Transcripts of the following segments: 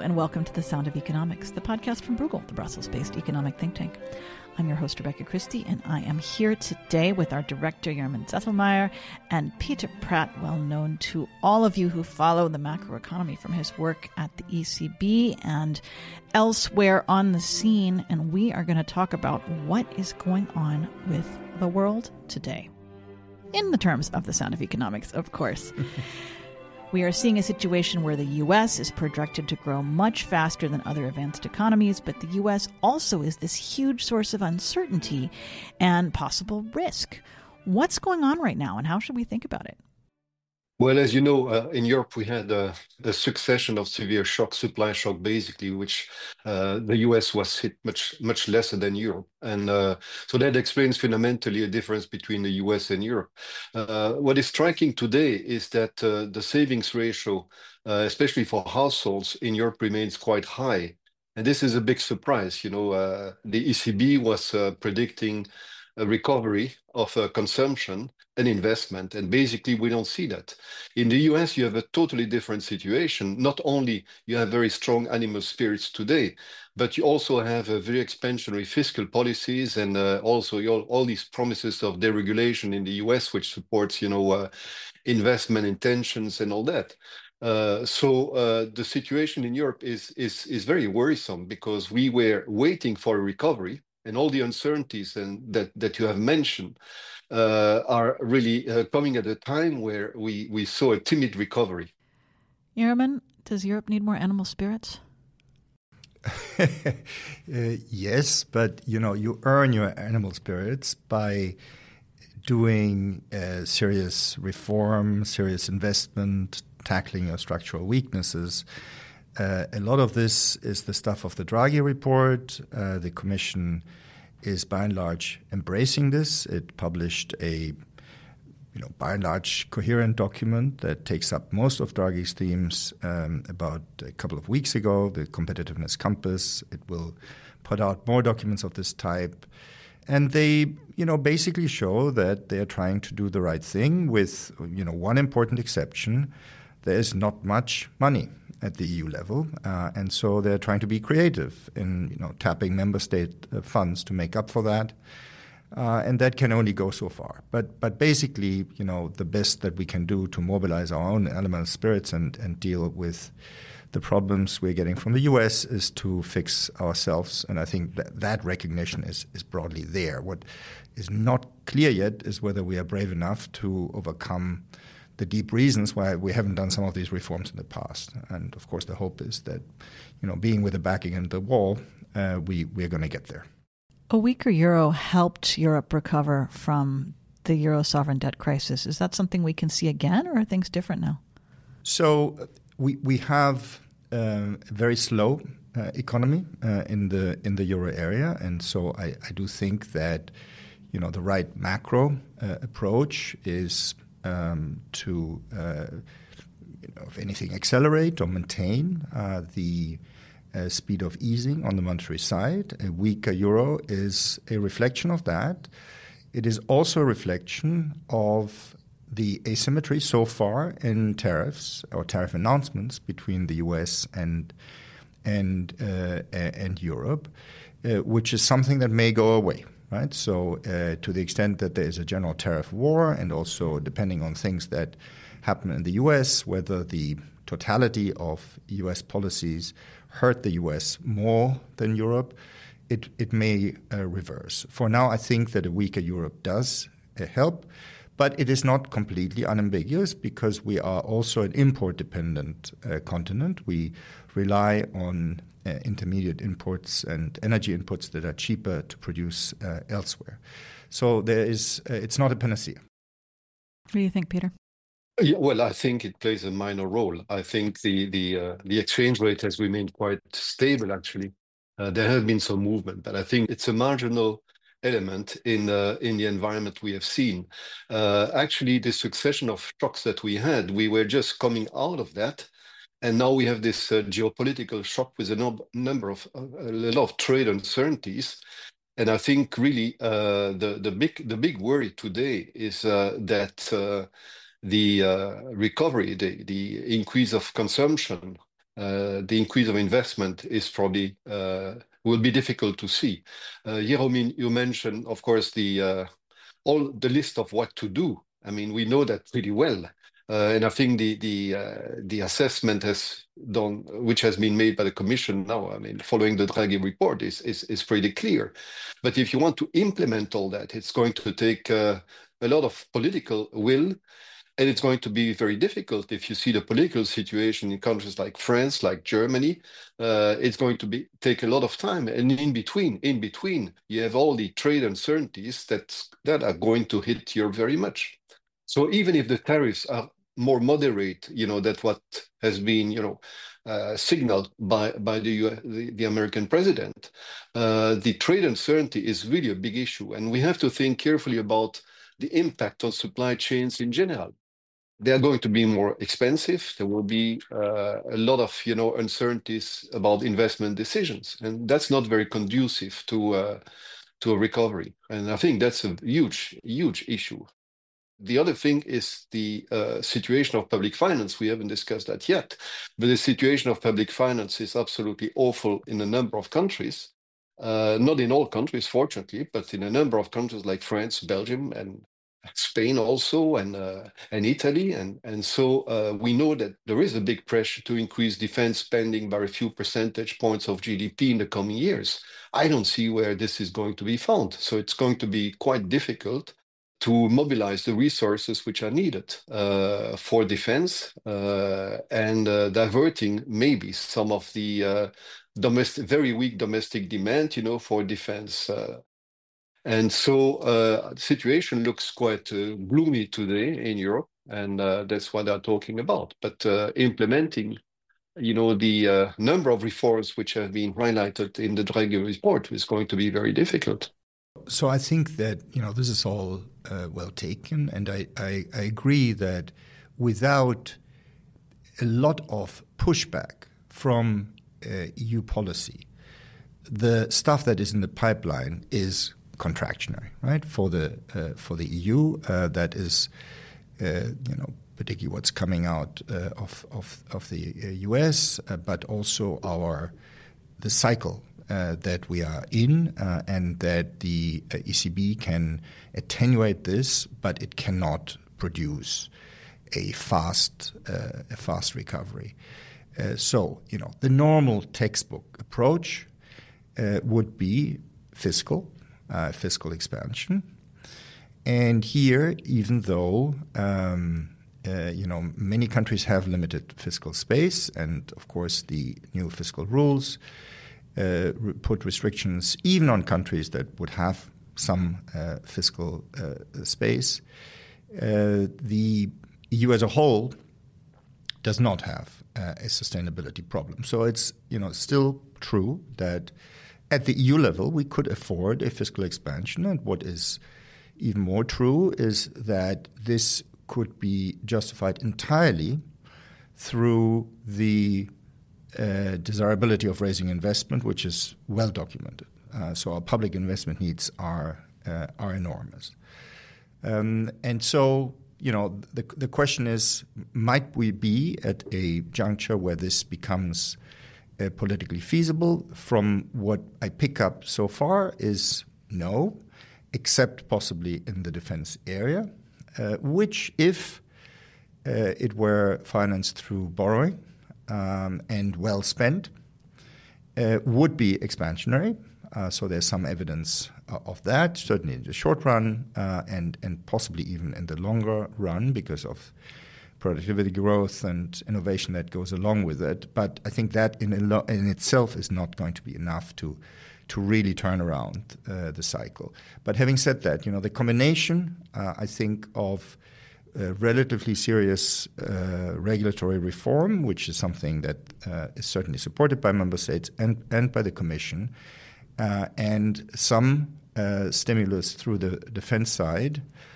and welcome to The Sound of Economics, the podcast from Bruegel, the Brussels-based economic think tank. I'm your host, Rebecca Christie, and I am here today with our director, Jurman Zettelmeier, and Peter Pratt, well known to all of you who follow the macroeconomy from his work at the ECB and elsewhere on the scene. And we are going to talk about what is going on with the world today. In the terms of The Sound of Economics, of course. We are seeing a situation where the U.S. is projected to grow much faster than other advanced economies, but the U.S. also is this huge source of uncertainty and possible risk. What's going on right now, and how should we think about it? Well, as you know, in Europe, we had a succession of severe supply shock, basically, which the US was hit much lesser than Europe. And so that explains fundamentally a difference between the US and Europe. What is striking today is that the savings ratio, especially for households in Europe, remains quite high. And this is a big surprise. The ECB was predicting a recovery of consumption and investment, and basically we don't see that. In the US, you have a totally different situation. Not only you have very strong animal spirits today, but you also have a very expansionary fiscal policies and also all these promises of deregulation in the US, which supports, investment intentions and all that. So the situation in Europe is very worrisome because we were waiting for a recovery, and all the uncertainties that you have mentioned are really coming at a time where we saw a timid recovery. Jurman, does Europe need more animal spirits? Yes, but you earn your animal spirits by doing serious reform, serious investment, tackling your structural weaknesses. A lot of this is the stuff of the Draghi report. The Commission is by and large embracing this. It published a by and large coherent document that takes up most of Draghi's themes about a couple of weeks ago, the competitiveness compass. It will put out more documents of this type. And they, basically show that they're trying to do the right thing with, one important exception. There is not much money at the EU level, and so they're trying to be creative in tapping member state funds to make up for that, and that can only go so far. But basically, the best that we can do to mobilize our own animal spirits and deal with the problems we're getting from the US is to fix ourselves, and I think that recognition is broadly there. What is not clear yet is whether we are brave enough to overcome the deep reasons why we haven't done some of these reforms in the past. And of course, the hope is that, being with the back against the wall, we're going to get there. A weaker euro helped Europe recover from the euro sovereign debt crisis. Is that something we can see again, or are things different now? So we have a very slow economy in the euro area, and so I do think that the right macro approach is to, if anything, accelerate or maintain the speed of easing on the monetary side. A weaker euro is a reflection of that. It is also a reflection of the asymmetry so far in tariffs or tariff announcements between the US and Europe, which is something that may go away. Right, so to the extent that there is a general tariff war, and also depending on things that happen in the U.S., whether the totality of U.S. policies hurt the U.S. more than Europe, it may reverse. For now, I think that a weaker Europe does help, but it is not completely unambiguous because we are also an import-dependent continent. We rely on intermediate imports and energy inputs that are cheaper to produce elsewhere. So it's not a panacea. What do you think, Peter? Yeah, well, I think it plays a minor role. I think the exchange rate has remained quite stable, actually. There have been some movement, but I think it's a marginal element in the environment we have seen. Actually, the succession of shocks that we had, we were just coming out of that. And now we have this geopolitical shock with a lot of trade uncertainties. And I think really the big worry today is that the recovery, the increase of consumption the increase of investment is probably will be difficult to see. Jérôme, you mentioned, of course, the all the list of what to do. I mean, we know that pretty well. And I think the assessment has done, which has been made by the Commission now, I mean, following the Draghi report, is pretty clear. But if you want to implement all that, it's going to take a lot of political will, and it's going to be very difficult. If you see the political situation in countries like France, like Germany, it's going to take a lot of time. And in between, you have all the trade uncertainties that are going to hit Europe very much. So even if the tariffs are more moderate, that what has been, signaled by the American president, the trade uncertainty is really a big issue, and we have to think carefully about the impact on supply chains in general. They are going to be more expensive. There will be a lot of, uncertainties about investment decisions, and that's not very conducive to a recovery. And I think that's a huge, huge issue. The other thing is the situation of public finance. We haven't discussed that yet, but the situation of public finance is absolutely awful in a number of countries. Not in all countries, fortunately, but in a number of countries like France, Belgium, and Spain also, and Italy. And so we know that there is a big pressure to increase defense spending by a few percentage points of GDP in the coming years. I don't see where this is going to be found. So it's going to be quite difficult to mobilize the resources which are needed for defense, and diverting maybe some of the very weak domestic demand, for defense. And so the situation looks quite gloomy today in Europe, and that's what they're talking about. But implementing, the number of reforms which have been highlighted in the Draghi report is going to be very difficult. So I think that, this is all well taken, and I agree that without a lot of pushback from EU policy, the stuff that is in the pipeline is contractionary, right? For the EU, that is, particularly what's coming out of the US, but also the cycle that we are in, and that the ECB can attenuate this, but it cannot produce a fast recovery. So, the normal textbook approach would be fiscal expansion. And here, even though many countries have limited fiscal space, and of course the new fiscal rules put restrictions even on countries that would have some fiscal space, the EU as a whole does not have a sustainability problem. So it's still true that at the EU level we could afford a fiscal expansion, and what is even more true is that this could be justified entirely through the desirability of raising investment, which is well documented. So our public investment needs are enormous. And so, the question is, might we be at a juncture where this becomes politically feasible? From what I pick up so far is no, except possibly in the defense area, which, if it were financed through borrowing and well spent, would be expansionary. So there's some evidence of that, certainly in the short run, and possibly even in the longer run, because of productivity growth and innovation that goes along with it. But I think that in itself is not going to be enough to really turn around the cycle. But having said that, the combination, I think, of relatively serious regulatory reform, which is something that is certainly supported by member states and by the Commission, and some stimulus through the defense side,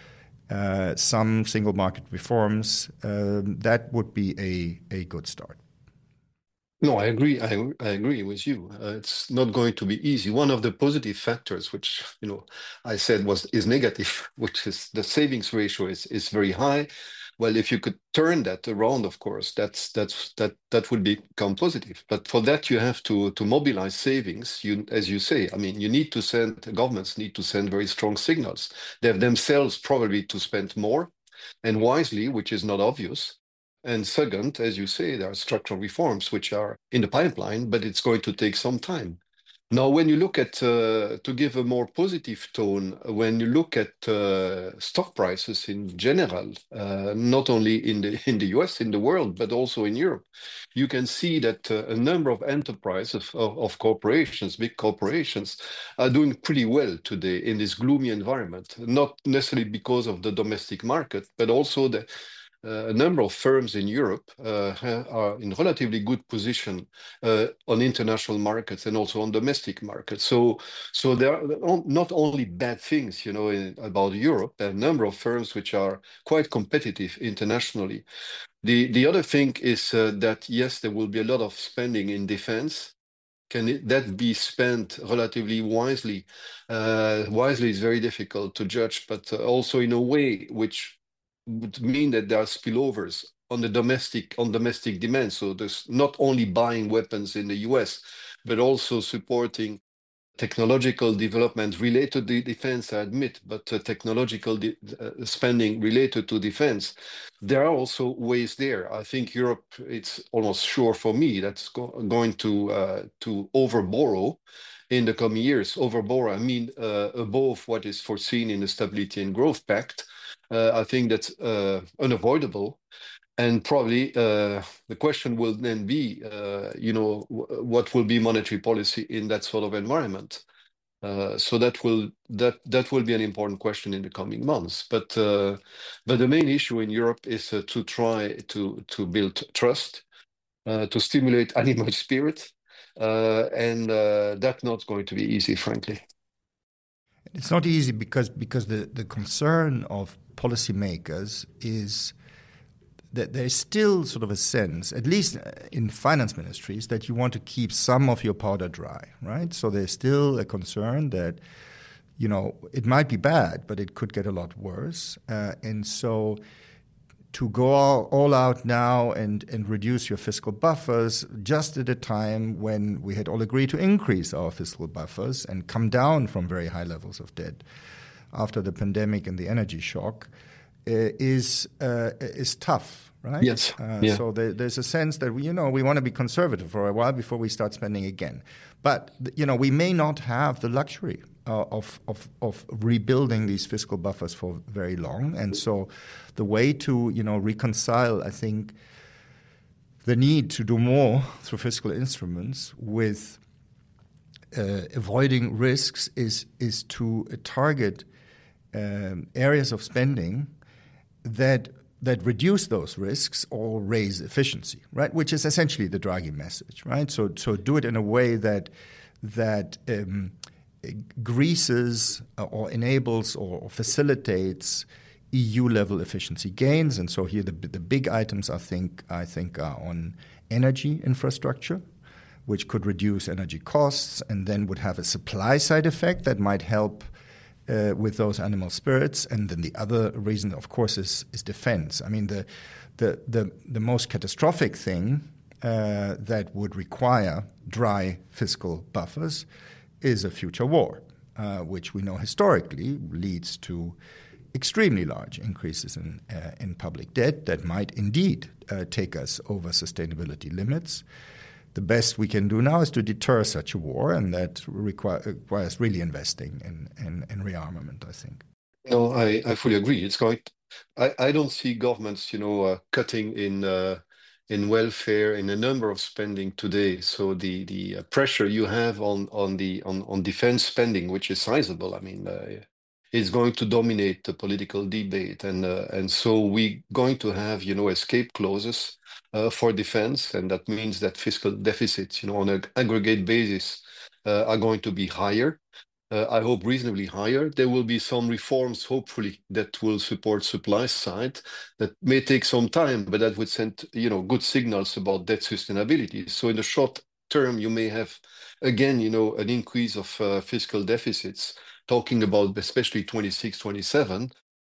some single market reforms, that would be a good start. No, I agree. I agree with you. It's not going to be easy. One of the positive factors, which I said is negative, which is the savings ratio is very high. Well, if you could turn that around, of course, that would become positive. But for that, you have to mobilize savings. As you say, I mean, you need to send governments need to send very strong signals. They have themselves probably to spend more and wisely, which is not obvious. And second, as you say, there are structural reforms which are in the pipeline, but it's going to take some time. Now, when you look at, to give a more positive tone, when you look at stock prices in general, not only in the US, in the world, but also in Europe, you can see that a number of enterprises, of corporations, big corporations, are doing pretty well today in this gloomy environment, not necessarily because of the domestic market, but also a number of firms in Europe are in relatively good position on international markets and also on domestic markets. So there are not only bad things, about Europe. There are a number of firms which are quite competitive internationally. The other thing is that yes, there will be a lot of spending in defense. Can that be spent relatively wisely? Wisely is very difficult to judge, but also in a way which would mean that there are spillovers on domestic demand. So there's not only buying weapons in the US, but also supporting technological development related to defense, I admit, but technological spending related to defense. There are also ways there. I think Europe, it's almost sure for me, that's going to overborrow in the coming years. Overborrow, I mean, above what is foreseen in the Stability and Growth Pact. I think that's unavoidable. And probably the question will then be, what will be monetary policy in that sort of environment? So that will be an important question in the coming months. But the main issue in Europe is to try to build trust, to stimulate animal spirit, and that's not going to be easy, frankly. It's not easy because the concern of policymakers is that there's still sort of a sense, at least in finance ministries, that you want to keep some of your powder dry, right? So there's still a concern that, it might be bad, but it could get a lot worse. And so to go all out now and reduce your fiscal buffers just at a time when we had all agreed to increase our fiscal buffers and come down from very high levels of debt after the pandemic and the energy shock is tough, right? Yes. Yeah. So there's a sense that we want to be conservative for a while before we start spending again. But we may not have the luxury of rebuilding these fiscal buffers for very long, and so the way to reconcile, I think, the need to do more through fiscal instruments with avoiding risks is to target areas of spending that reduce those risks or raise efficiency, right? Which is essentially the Draghi message, right? So do it in a way that greases or enables or facilitates EU-level efficiency gains. And so here the big items I think are on energy infrastructure, which could reduce energy costs and then would have a supply side effect that might help with those animal spirits. And then the other reason, of course, is defense. I mean, the most catastrophic thing that would require dry fiscal buffers is a future war, which we know historically leads to extremely large increases in public debt that might indeed take us over sustainability limits. The best we can do now is to deter such a war, and that requires really investing in rearmament, I think. No, I fully agree. It's going. I don't see governments, cutting in welfare in a number of spending today. So the pressure you have on defense spending, which is sizable, I mean, is going to dominate the political debate, and so we're going to have escape clauses for defense, and that means that fiscal deficits, on an aggregate basis, are going to be higher. I hope reasonably higher. There will be some reforms, hopefully, that will support supply side. That may take some time, but that would send, good signals about debt sustainability. So in the short term, you may have, again, an increase of fiscal deficits, talking about especially 26, 27.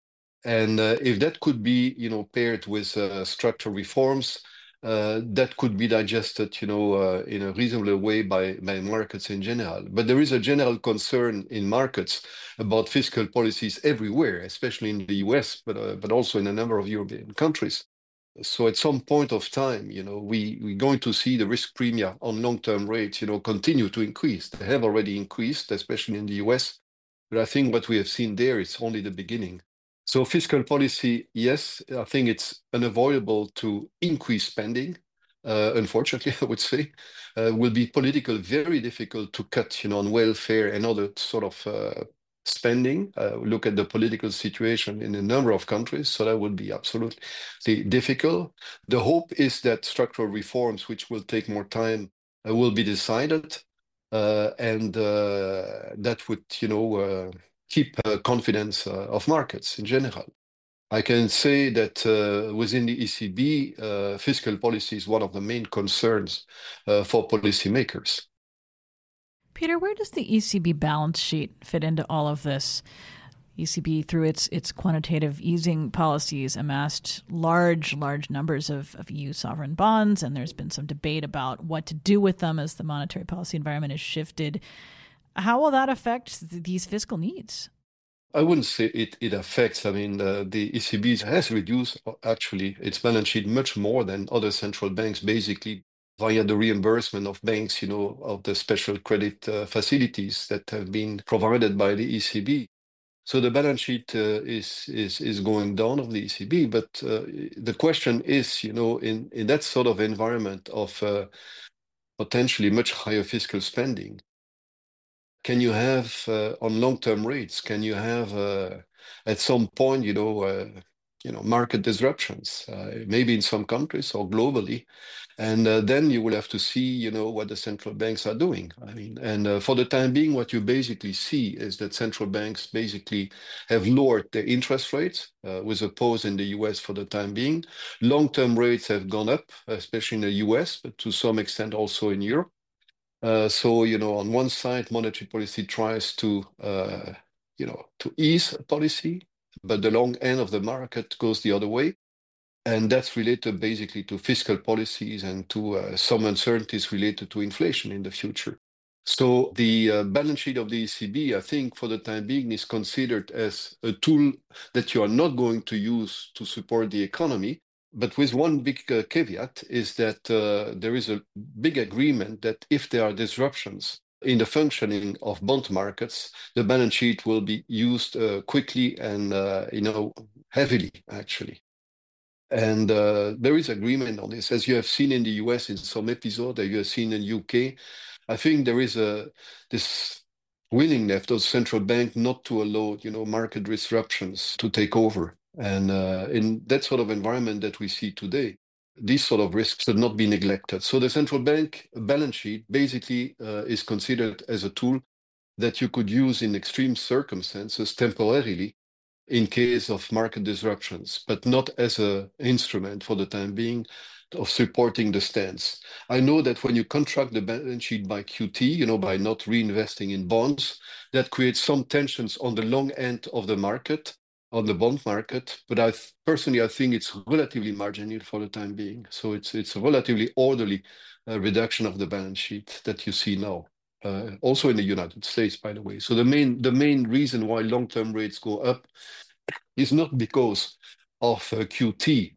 And if that could be, paired with structural reforms, that could be digested, in a reasonable way by markets in general. But there is a general concern in markets about fiscal policies everywhere, especially in the US, but also in a number of European countries. So at some point of time, we're going to see the risk premia on long-term rates, continue to increase. They have already increased, especially in the US. But I think what we have seen there is only the beginning. So fiscal policy, yes, I think it's unavoidable to increase spending. Unfortunately, I would say, will be politically very difficult to cut, on welfare and other sort of spending. Look at the political situation in a number of countries, so that would be absolutely difficult. The hope is that structural reforms, which will take more time, will be decided, and that would, keep confidence of markets in general. I can say that within the ECB, fiscal policy is one of the main concerns for policymakers. Peter, where does the ECB balance sheet fit into all of this? ECB, through its quantitative easing policies, amassed large numbers of EU sovereign bonds, and there's been some debate about what to do with them as the monetary policy environment has shifted. How will that affect these fiscal needs? I wouldn't say it affects. I mean, the ECB has reduced actually its balance sheet much more than other central banks, basically via the reimbursement of banks, of the special credit facilities that have been provided by the ECB. So the balance sheet is going down of the ECB, but the question is, in that sort of environment of potentially much higher fiscal spending, can you have on long-term rates? Can you have at some point, market disruptions, maybe in some countries or globally, and then you will have to see, what the central banks are doing. I mean, and for the time being, what you basically see is that central banks basically have lowered their interest rates, with a pause in the US for the time being. Long-term rates have gone up, especially in the US, but to some extent also in Europe. So, on one side, monetary policy tries to ease policy, but the long end of the market goes the other way. And that's related basically to fiscal policies and to some uncertainties related to inflation in the future. So the balance sheet of the ECB, I think, for the time being, is considered as a tool that you are not going to use to support the economy. But with one big caveat is that there is a big agreement that if there are disruptions in the functioning of bond markets, the balance sheet will be used quickly and heavily, actually. And there is agreement on this, as you have seen in the US in some episode, that you have seen in UK. I think there is this willingness of central bank not to allow market disruptions to take over. And in that sort of environment that we see today, these sort of risks should not be neglected. So the central bank balance sheet basically is considered as a tool that you could use in extreme circumstances temporarily in case of market disruptions, but not as an instrument for the time being of supporting the stance. I know that when you contract the balance sheet by QT, by not reinvesting in bonds, that creates some tensions on the long end of the market, on the bond market, but I think it's relatively marginal for the time being. So it's a relatively orderly reduction of the balance sheet that you see now, also in the United States, by the way. So the main reason why long-term rates go up is not because of QT.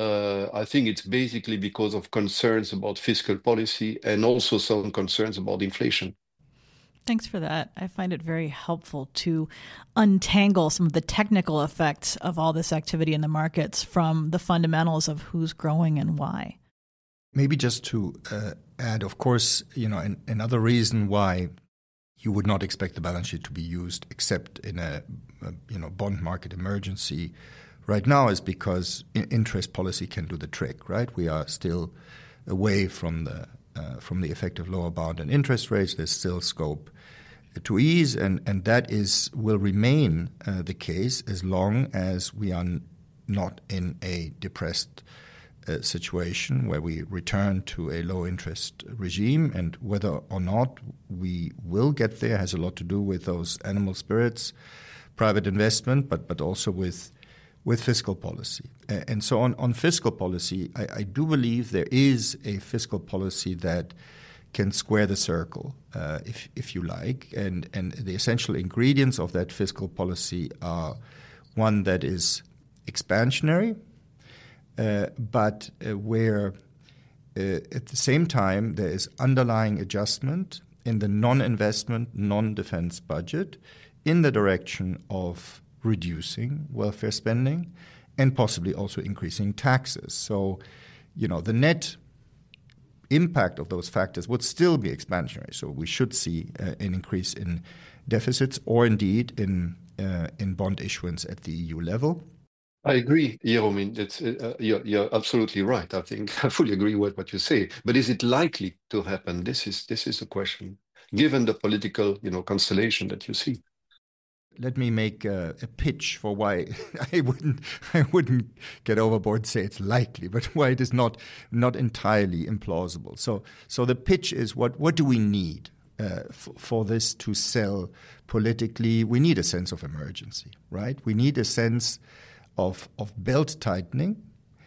I think it's basically because of concerns about fiscal policy and also some concerns about inflation. Thanks for that. I find it very helpful to untangle some of the technical effects of all this activity in the markets from the fundamentals of who's growing and why. Maybe just to add, of course, another reason why you would not expect the balance sheet to be used except in a bond market emergency right now is because interest policy can do the trick, right? We are still away from the effect of lower bound and interest rates. There's still scope to ease, and that will remain the case as long as we are not in a depressed situation where we return to a low interest regime. And whether or not we will get there has a lot to do with those animal spirits, private investment, but also with with fiscal policy. And so on fiscal policy, I do believe there is a fiscal policy that can square the circle, if you like. And the essential ingredients of that fiscal policy are one that is expansionary, but where at the same time there is underlying adjustment in the non-investment, non-defense budget in the direction of reducing welfare spending and possibly also increasing taxes. So, the net impact of those factors would still be expansionary. So we should see an increase in deficits or indeed in bond issuance at the EU level. I agree, Jeroen. You're absolutely right. I think I fully agree with what you say. But is it likely to happen? This is a question, given the political constellation that you see. Let me make a pitch for why I wouldn't get overboard and say it's likely, but why it is not entirely implausible. So the pitch is what do we need for this to sell politically? We need a sense of emergency, right? We need a sense of belt tightening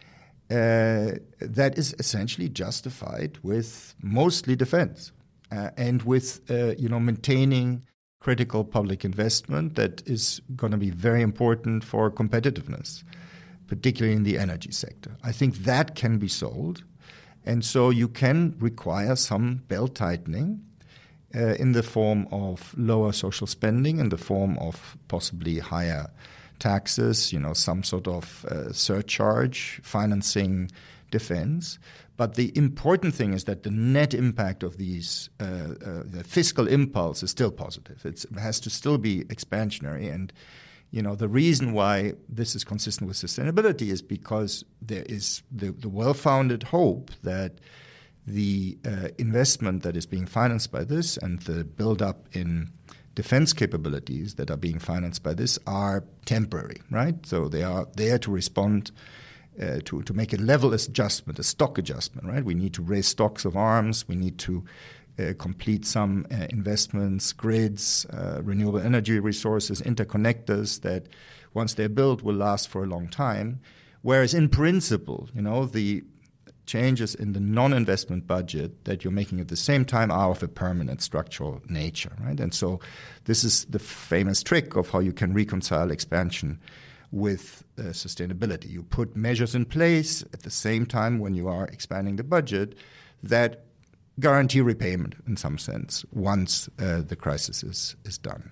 that is essentially justified with mostly defense and with maintaining critical public investment that is going to be very important for competitiveness, particularly in the energy sector. I think that can be sold. And so you can require some belt tightening in the form of lower social spending, in the form of possibly higher taxes, some sort of surcharge financing defense. But the important thing is that the net impact of these, the fiscal impulse is still positive. It has to still be expansionary. And, the reason why this is consistent with sustainability is because there is the well-founded hope that the investment that is being financed by this and the build-up in defense capabilities that are being financed by this are temporary, right? So they are there to respond to make a level adjustment, a stock adjustment, right? We need to raise stocks of arms. We need to complete some investments, grids, renewable energy resources, interconnectors that once they're built will last for a long time. Whereas in principle, the changes in the non-investment budget that you're making at the same time are of a permanent structural nature, right? And so this is the famous trick of how you can reconcile expansion with sustainability. You put measures in place at the same time when you are expanding the budget that guarantee repayment in some sense once the crisis is done.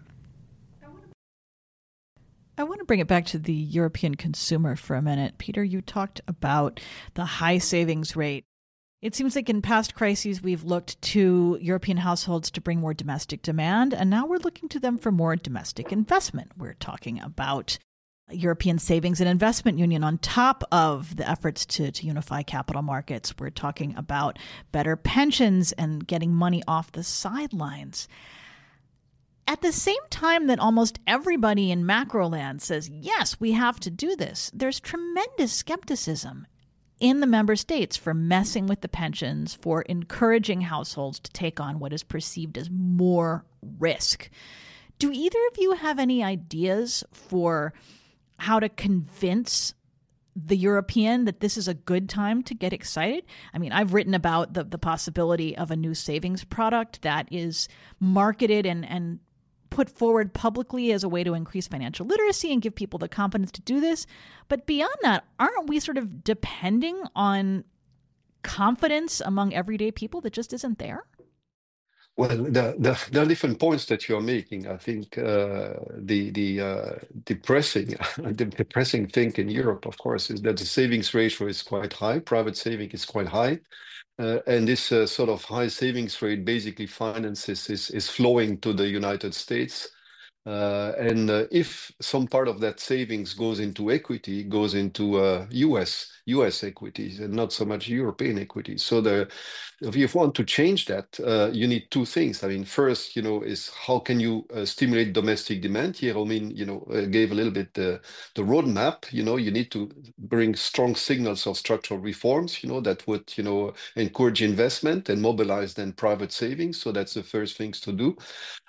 I want to bring it back to the European consumer for a minute. Peter, you talked about the high savings rate. It seems like in past crises, we've looked to European households to bring more domestic demand, and now we're looking to them for more domestic investment. We're talking about European Savings and Investment Union on top of the efforts to unify capital markets. We're talking about better pensions and getting money off the sidelines. At the same time that almost everybody in macro land says, yes, we have to do this, there's tremendous skepticism in the member states for messing with the pensions, for encouraging households to take on what is perceived as more risk. Do either of you have any ideas for how to convince the European that this is a good time to get excited? I mean, I've written about the possibility of a new savings product that is marketed and put forward publicly as a way to increase financial literacy and give people the confidence to do this. But beyond that, aren't we sort of depending on confidence among everyday people that just isn't there? Well, the different points that you're making, I think the depressing thing in Europe, of course, is that the savings ratio is quite high. Private saving is quite high. And this sort of high savings rate basically finances is flowing to the United States. And if some part of that savings goes into equity, goes into US equities and not so much European equities. So if you want to change that, you need two things. I mean, first, is how can you stimulate domestic demand? Jeroen, gave a little bit the roadmap. You need to bring strong signals of structural reforms, that would, encourage investment and mobilize then private savings. So that's the first things to do.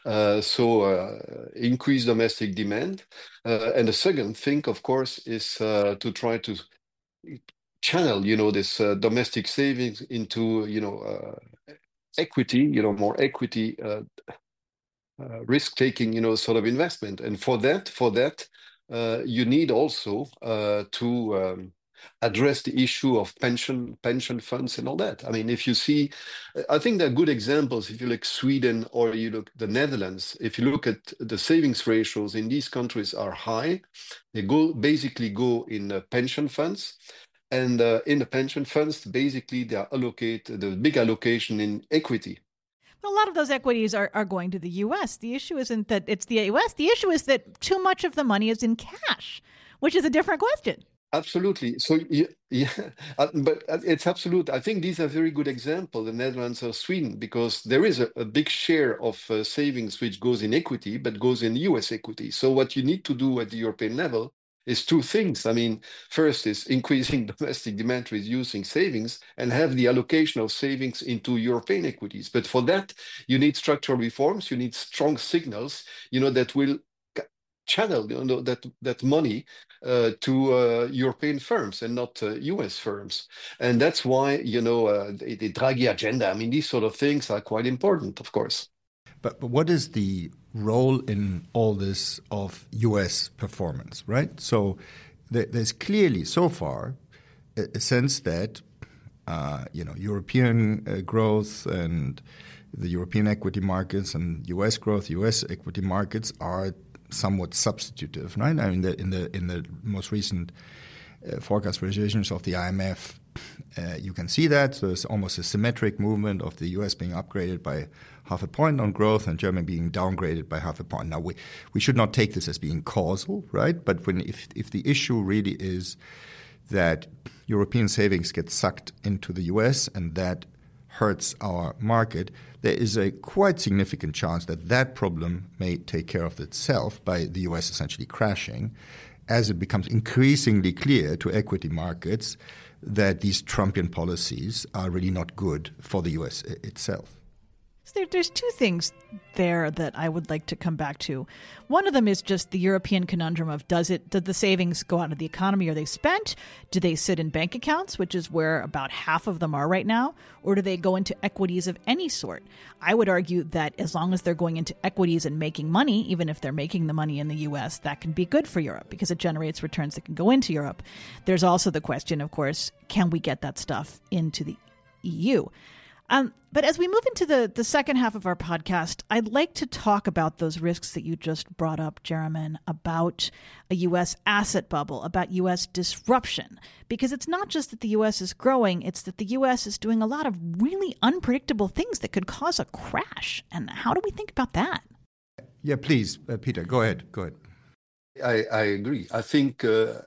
Increase domestic demand. And the second thing, of course, is to try to channel, this domestic savings into, equity, more equity risk-taking, sort of investment. And for that, you need also to address the issue of pension funds and all that. I mean, if you see, I think there are good examples. If you look Sweden or you look the Netherlands, if you look at the savings ratios in these countries are high. They basically go in pension funds. And in the pension funds, basically, they are allocated the big allocation in equity. Well, a lot of those equities are going to the U.S. The issue isn't that it's the U.S. The issue is that too much of the money is in cash, which is a different question. Absolutely. So, yeah, but it's absolute. I think these are very good examples, the Netherlands or Sweden, because there is a big share of savings which goes in equity, but goes in US equity. So what you need to do at the European level is two things. I mean, first is increasing domestic demand, reducing savings, and have the allocation of savings into European equities. But for that, you need structural reforms. You need strong signals, that will channel that money to European firms and not US firms. And that's why, the Draghi agenda, I mean, these sort of things are quite important, of course. But what is the role in all this of US performance, right? So there's clearly so far a sense that, European growth and the European equity markets and US growth, US equity markets are somewhat substitutive, right? I mean, in the most recent forecast revisions of the IMF, you can see that. So it's almost a symmetric movement of the US being upgraded by half a point on growth and Germany being downgraded by half a point. Now, we should not take this as being causal, right? But if the issue really is that European savings get sucked into the US and that hurts our market, there is a quite significant chance that that problem may take care of itself by the US essentially crashing, as it becomes increasingly clear to equity markets that these Trumpian policies are really not good for the US itself. So there's two things there that I would like to come back to. One of them is just the European conundrum of did the savings go out of the economy? Are they spent? Do they sit in bank accounts, which is where about half of them are right now? Or do they go into equities of any sort? I would argue that as long as they're going into equities and making money, even if they're making the money in the U.S., that can be good for Europe because it generates returns that can go into Europe. There's also the question, of course, can we get that stuff into the EU? But as we move into the second half of our podcast, I'd like to talk about those risks that you just brought up, Jeramin, about a U.S. asset bubble, about U.S. disruption. Because it's not just that the U.S. is growing, it's that the U.S. is doing a lot of really unpredictable things that could cause a crash. And how do we think about that? Yeah, please, Peter, go ahead. I agree. I think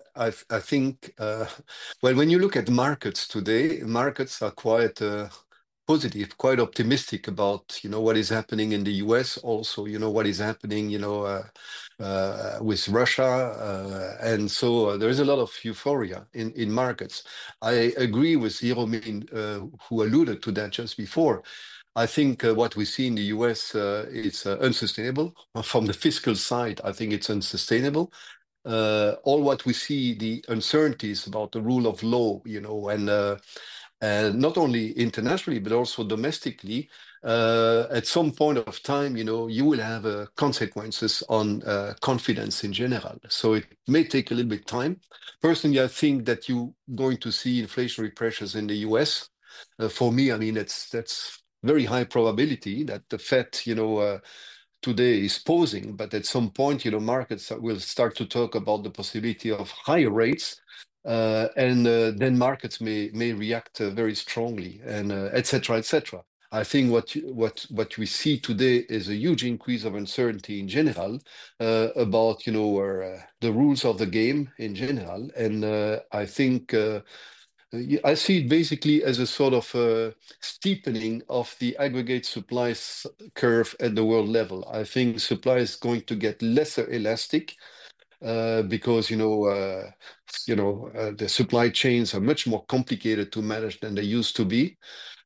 when you look at markets today, markets are quite positive, quite optimistic about what is happening in the US, also what is happening with Russia, and so there is a lot of euphoria in markets. I agree with Jérôme, who alluded to that just before. I think what we see in the US is unsustainable. From the fiscal side, I think it's unsustainable. All what we see, the uncertainties about the rule of law, and not only internationally, but also domestically, at some point of time, you will have consequences on confidence in general. So it may take a little bit time. Personally, I think that you're going to see inflationary pressures in the US. For me, I mean, that's very high probability that the Fed, today is pausing, but at some point, markets will start to talk about the possibility of higher rates. And then markets may react very strongly, and et cetera, et cetera. I think what we see today is a huge increase of uncertainty in general about the rules of the game in general, and I think I see it basically as a sort of steepening of the aggregate supply curve at the world level. I think supply is going to get lesser elastic. Because the supply chains are much more complicated to manage than they used to be.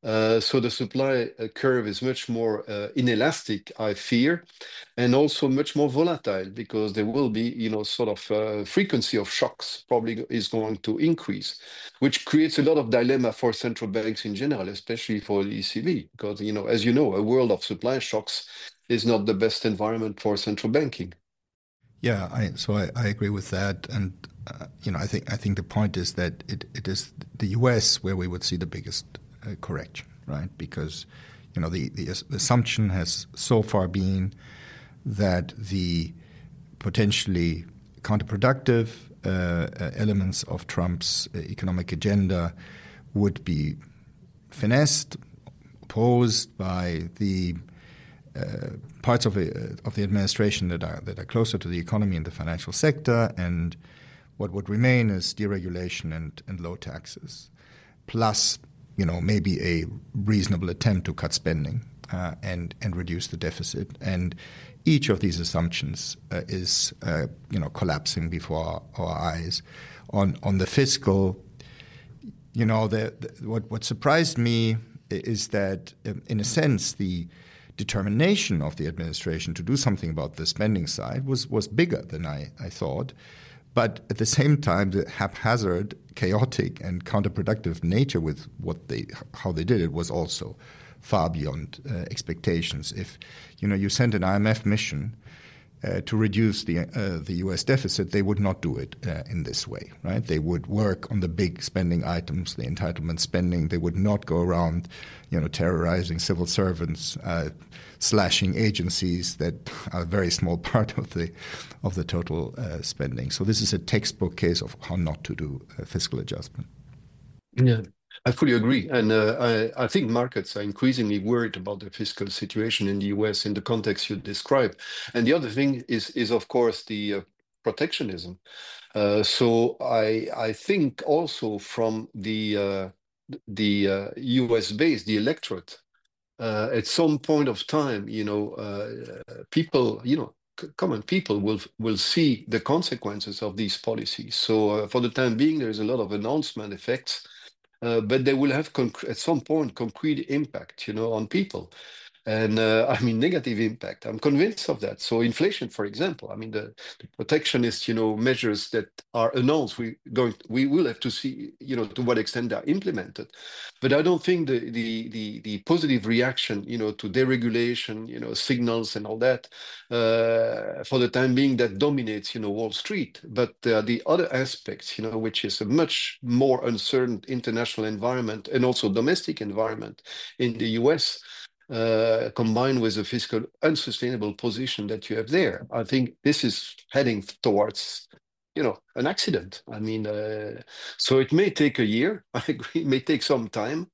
So the supply curve is much more inelastic, I fear, and also much more volatile because there will be, sort of frequency of shocks probably is going to increase, which creates a lot of dilemma for central banks in general, especially for the ECB, because, as you know, a world of supply shocks is not the best environment for central banking. Yeah, I agree with that, and I think the point is that it is the U.S. where we would see the biggest correction, right? Because the assumption has so far been that the potentially counterproductive elements of Trump's economic agenda would be finessed, opposed by the parts of the administration that are closer to the economy and the financial sector, and what would remain is deregulation and low taxes, plus maybe a reasonable attempt to cut spending and reduce the deficit. And each of these assumptions is collapsing before our eyes. On the fiscal, what surprised me is that in a sense the determination of the administration to do something about the spending side was bigger than I thought. But at the same time, the haphazard, chaotic, and counterproductive nature with how they did it was also far beyond expectations. If you send an IMF mission to reduce the U.S. deficit, they would not do it in this way, right? They would work on the big spending items, the entitlement spending. They would not go around, terrorizing civil servants, slashing agencies that are a very small part of the total spending. So this is a textbook case of how not to do fiscal adjustment. Yeah. I fully agree. And I think markets are increasingly worried about the fiscal situation in the US in the context you described. And the other thing is of course, the protectionism. So I think also from the US base, the electorate, at some point of time, people, common people will see the consequences of these policies. So for the time being, there's a lot of announcement effects. But they will have at some point concrete impact, on people, and negative impact. I'm convinced of that. So inflation, for example, the protectionist, measures that are announced, we will have to see, to what extent they are implemented. But I don't think the positive reaction, to deregulation, signals and all that, for the time being, that dominates, Wall Street. But the other aspects, which is a much more uncertain international environment and also domestic environment in the US, combined with a fiscal unsustainable position that you have there, I think this is heading towards, an accident. So it may take a year. I agree, it may take some time,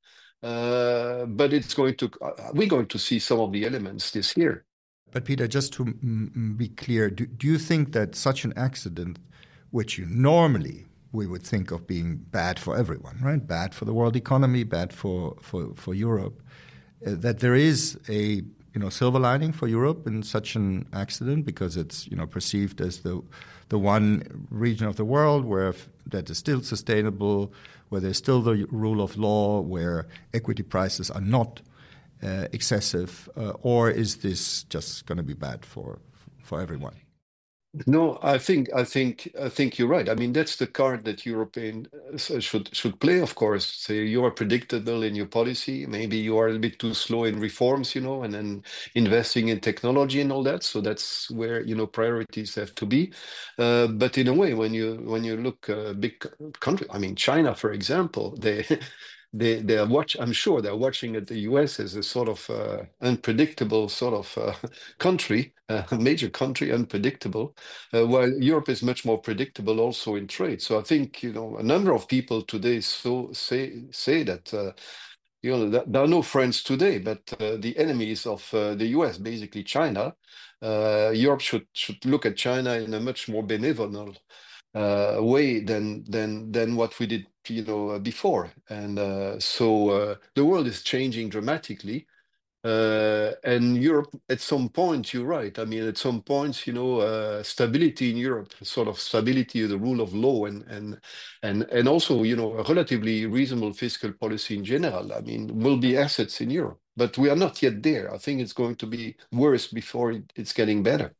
but we're going to see some of the elements this year. But Peter, just to be clear, do you think that such an accident, which normally we would think of being bad for everyone, right? Bad for the world economy, bad for Europe, that there is a silver lining for Europe in such an accident because it's perceived as the one region of the world where that is still sustainable, where there's still the rule of law, where equity prices are not excessive, or is this just going to be bad for everyone? No, I think you're right. That's the card that Europeans should play. Of course, say you are predictable in your policy. Maybe you are a bit too slow in reforms, and then investing in technology and all that. So that's where priorities have to be. But in a way, when you look big country, China, for example, they are I'm sure they're watching at the US as a sort of unpredictable sort of country, a major country, unpredictable, while Europe is much more predictable also in trade. So I think a number of people today say that there are no friends today, but the enemies of the US, basically China. Europe should look at China in a much more benevolent way than what we did before. And so the world is changing dramatically. And Europe, at some point, you're right. I mean, at some point, stability in Europe, sort of stability, the rule of law, and also, a relatively reasonable fiscal policy in general. I mean, will be assets in Europe, but we are not yet there. I think it's going to be worse before it's getting better.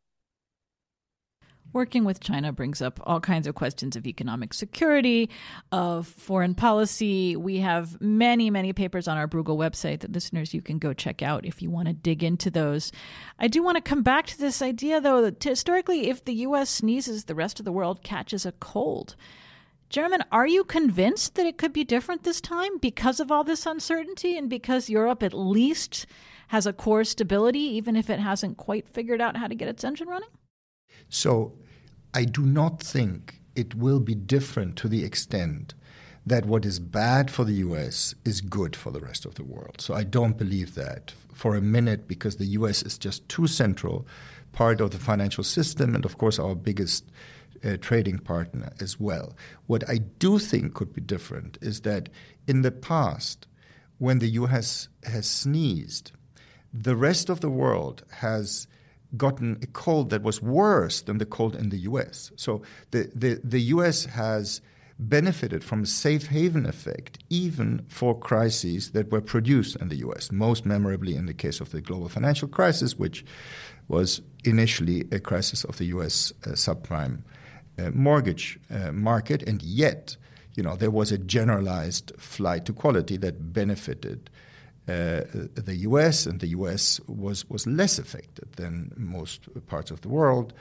Working with China brings up all kinds of questions of economic security, of foreign policy. We have many, many papers on our Bruegel website that listeners, you can go check out if you want to dig into those. I do want to come back to this idea, though, that historically, if the U.S. sneezes, the rest of the world catches a cold. German, are you convinced that it could be different this time because of all this uncertainty and because Europe at least has a core stability, even if it hasn't quite figured out how to get its engine running? So I do not think it will be different to the extent that what is bad for the U.S. is good for the rest of the world. So I don't believe that for a minute, because the U.S. is just too central part of the financial system and, of course, our biggest trading partner as well. What I do think could be different is that in the past, when the U.S. has sneezed, the rest of the world has gotten a cold that was worse than the cold in the U.S. So the U.S. has benefited from a safe haven effect even for crises that were produced in the U.S., most memorably in the case of the global financial crisis, which was initially a crisis of the U.S. Subprime mortgage market. And yet, there was a generalized flight to quality that benefited the U.S., and the U.S. was less affected than most parts of the world,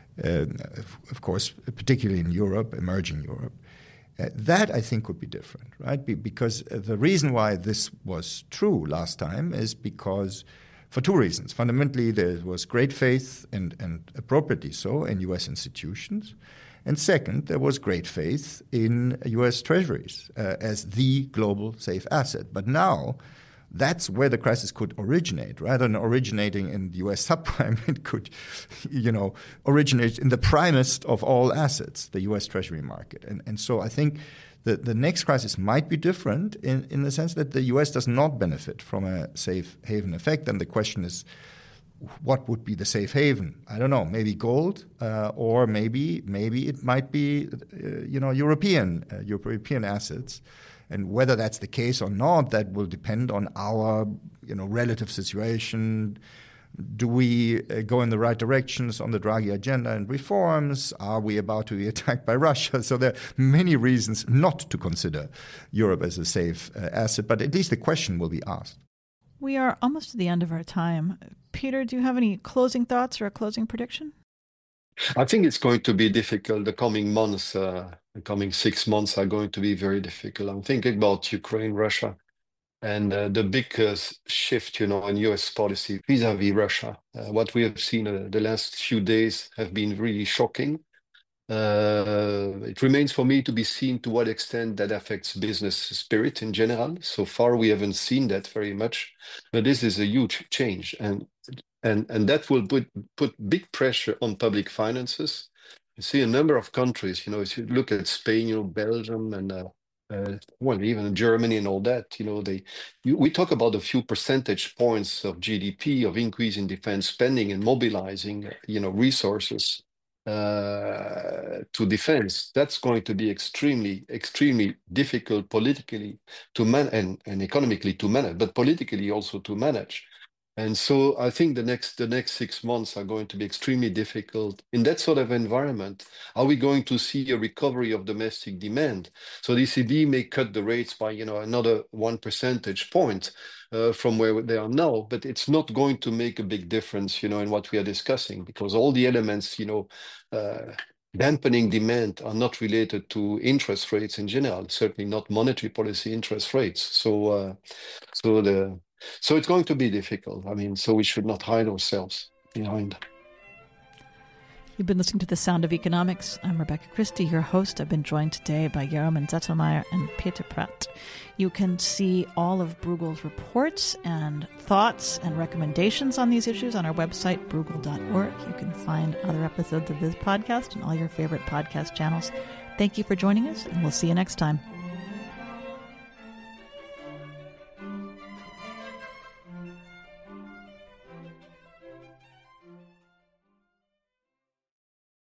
of course, particularly in Europe, emerging Europe. That, I think, could be different, right? Because the reason why this was true last time is because, for two reasons. Fundamentally, there was great faith, and appropriately so, in U.S. institutions. And second, there was great faith in U.S. treasuries as the global safe asset. But now, that's where the crisis could originate. Rather than originating in the U.S. subprime, it could, originate in the primest of all assets, the U.S. Treasury market. And so I think that the next crisis might be different in the sense that the U.S. does not benefit from a safe haven effect. And the question is, what would be the safe haven? I don't know, maybe gold, or maybe it might be, European assets. And whether that's the case or not, that will depend on our, relative situation. Do we go in the right directions on the Draghi agenda and reforms? Are we about to be attacked by Russia? So there are many reasons not to consider Europe as a safe asset, but at least the question will be asked. We are almost to the end of our time. Peter, do you have any closing thoughts or a closing prediction? I think it's going to be difficult. The coming months, the coming 6 months are going to be very difficult. I'm thinking about Ukraine, Russia, and the big shift, in U.S. policy vis-à-vis Russia. What we have seen the last few days have been really shocking. It remains for me to be seen to what extent that affects business spirit in general. So far, we haven't seen that very much, but this is a huge change, and that will put big pressure on public finances. You see a number of countries, if you look at Spain, Belgium, and even Germany and all that, we talk about a few percentage points of GDP of increase in defense spending and mobilizing, resources to defense. That's going to be extremely, extremely difficult politically to manage and economically to manage, but politically also to manage. And so I think the next 6 months are going to be extremely difficult. In that sort of environment, are we going to see a recovery of domestic demand? So the ECB may cut the rates by another 1 percentage point from where they are now, but it's not going to make a big difference, in what we are discussing, because all the elements, dampening demand are not related to interest rates in general, certainly not monetary policy interest rates. So it's going to be difficult. So we should not hide ourselves behind. You've been listening to The Sound of Economics. I'm Rebecca Christie, your host. I've been joined today by Jeroen Zettelmeijer and Peter Praet. You can see all of Bruegel's reports and thoughts and recommendations on these issues on our website, bruegel.org. You can find other episodes of this podcast on all your favorite podcast channels. Thank you for joining us, and we'll see you next time.